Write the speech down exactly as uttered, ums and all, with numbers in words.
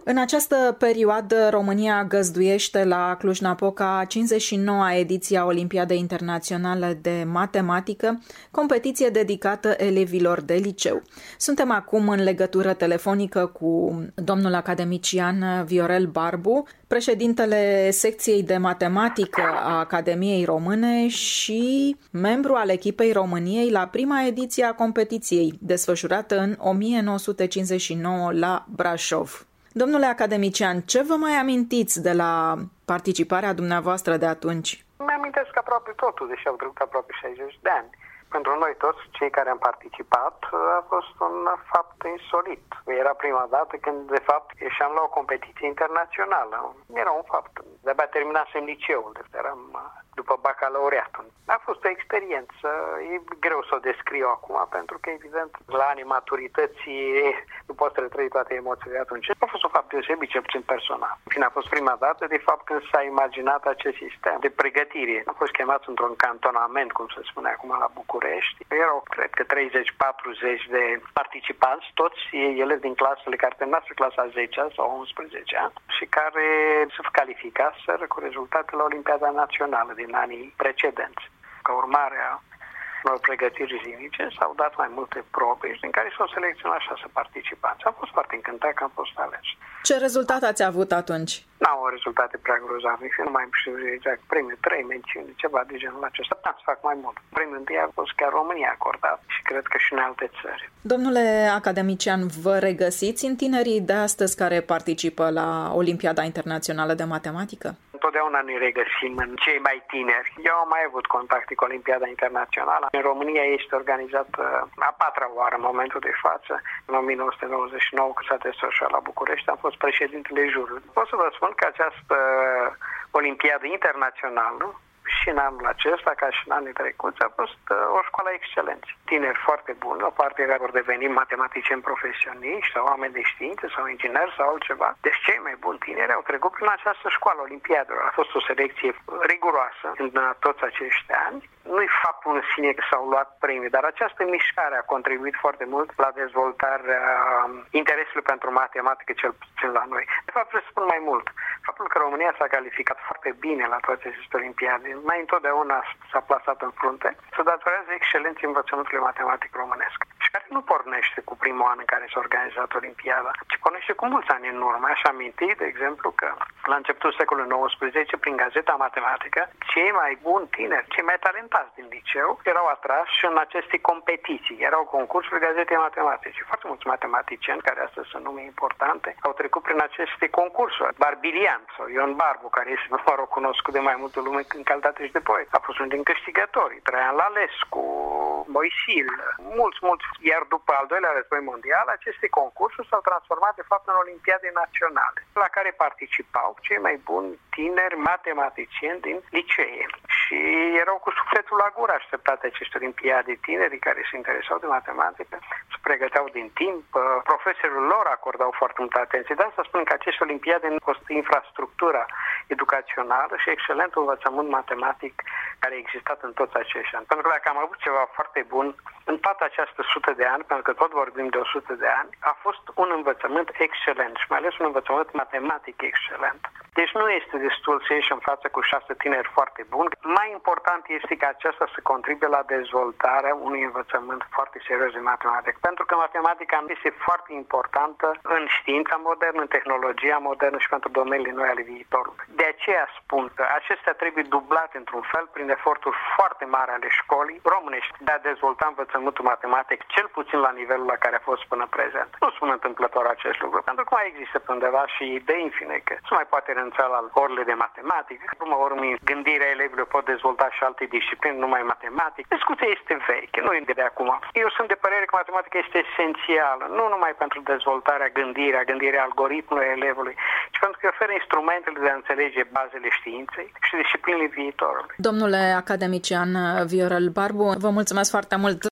În această perioadă, România găzduiește la Cluj-Napoca cincizeci și noua ediție a Olimpiadei Internaționale de Matematică, competiție dedicată elevilor de liceu. Suntem acum în legătură telefonică cu domnul academician Viorel Barbu, președintele secției de matematică a Academiei Române și membru al echipei României la prima ediție a competiției, desfășurată în o mie nouă sute cincizeci și nouă la Brașov. Domnule academician, ce vă mai amintiți de la participarea dumneavoastră de atunci? Îmi amintesc aproape totul, deși au trecut aproape șaizeci de ani. Pentru noi toți, cei care am participat, a fost un fapt insolit. Era prima dată când, de fapt, ieșeam la o competiție internațională. Era un fapt. De-abia terminasem liceul, deci eram după bacalaureatul. A fost o experiență, e greu să o descriu acum, pentru că, evident, la anii maturității nu poți să retrăi toate emoțiile de atunci. A fost un fapt deosebit, cel puțin personal. Fiind a fost prima dată, de fapt, când s-a imaginat acest sistem de pregătire. Am fost chemați într-un cantonament, cum se spune acum, la București. Erau, cred că, treizeci patruzeci de participanți, toți elevi din clasele care terminaseră clasa a zecea sau a unsprezecea și care se calificaseră cu rezultate la Olimpiada Națională din anii precedenți. Ca urmare a unor pregătiri zilnice s-au dat mai multe probe din care s-au selecționat șase participanți. Am fost foarte încântat că am fost aleși. Ce rezultat ați avut atunci? N-au rezultate prea grozave, nu mai știu exact, premiul trei mențiuni, ceva de genul acesta. Puteam să fac mai mult. Premiul întâi a fost chiar România acordat și cred că și în alte țări. Domnule academician, vă regăsiți în tinerii de astăzi care participă la Olimpiada Internațională de Matematică? Întotdeauna ne regăsim în cei mai tineri. Eu am mai avut contacte cu Olimpiada Internațională. În România este organizată a patra oară în momentul de față. În o mie nouă sute nouăzeci și nouă, când s-a desfășurat la București, am fost președintele jurului. Pot să vă spun că această Olimpiadă Internațională și în anul acesta, ca și în anii trecuți, a fost o școală excelență. Tineri foarte buni, o parte care vor deveni matematicieni profesioniști sau oameni de știință sau ingineri sau altceva. Deci cei mai buni tineri au trecut prin această școală olimpiadelor. A fost o selecție riguroasă în toți acești ani. Nu-i faptul în sine că s-au luat premii, dar această mișcare a contribuit foarte mult la dezvoltarea interesului pentru matematică, cel puțin la noi. De fapt, vreau să spun mai mult. Faptul că România s-a calificat foarte bine la toate aceste olimpiade, mai întotdeauna s-a plasat în frunte, se datorează excelenței învățământului matematic românesc. Și care nu pornește cu primul an în care s-a organizat Olimpiada, ci pornește cu mulți ani în urmă. Aș aminti, de exemplu, că la începutul secolului nouăsprezece, prin Gazeta Matematică, cei mai buni tineri, cei mai talentați din liceu erau atrași în aceste competiții. Erau concursuri Gazete Matematice. Foarte mulți matematicieni, care astăzi sunt nume importante, au trecut prin aceste concursuri. Barbilian sau Ion Barbu, care este, mă rog, cunoscut de mai multă lume în calitate și de poet, a fost unul din câștigători. Traian Lalescu, Moisil, mulți, mulți. Iar după al doilea război mondial, aceste concursuri s-au transformat de fapt în Olimpiade naționale, la care participau cei mai buni tineri matematicieni din licee. Și erau cu sufletul la gură așteptate aceste olimpiade, tinerii care se interesau de matematică, se pregăteau din timp, profesorii lor acordau foarte multă atenție. De asta spun că aceste olimpiade nu costă infrastructura educațională și excelentul învățământ matematic care a existat în toți acești ani. Pentru că dacă am avut ceva foarte bun în toată această sută de ani, pentru că tot vorbim de o sută de ani, a fost un învățământ excelent și mai ales un învățământ matematic excelent. Deci nu este destul să ieși în față cu șase tineri foarte buni. Mai important este ca aceasta să contribuie la dezvoltarea unui învățământ foarte serios de matematică. Pentru că matematica este foarte importantă în știința modernă, în tehnologia modernă și pentru domeniile noi ale viitorului. De aceea spun că acestea trebuie dublate într-un fel prin eforturi foarte mari ale școlii românești de a dezvolta învățământul matematic, cel puțin la nivelul la care a fost până prezent. Nu spun întâmplător acest lucru, pentru că mai există pe undeva și idei, în fine, că se mai poate renunța la orele de matematică. Urmă urmii, gândirea elevilor pot dezvolta și alte discipline, numai matematică. Discuția este veche, nu e de acum. Eu sunt de părere că matematica este esențială, nu numai pentru dezvoltarea gândirea, gândirea algoritmului elevului, ci pentru că oferă instrumentele de a înțelege bazele științei și disciplinele viitorului. Domnule academician Viorel Barbu, vă mulțumesc foarte mult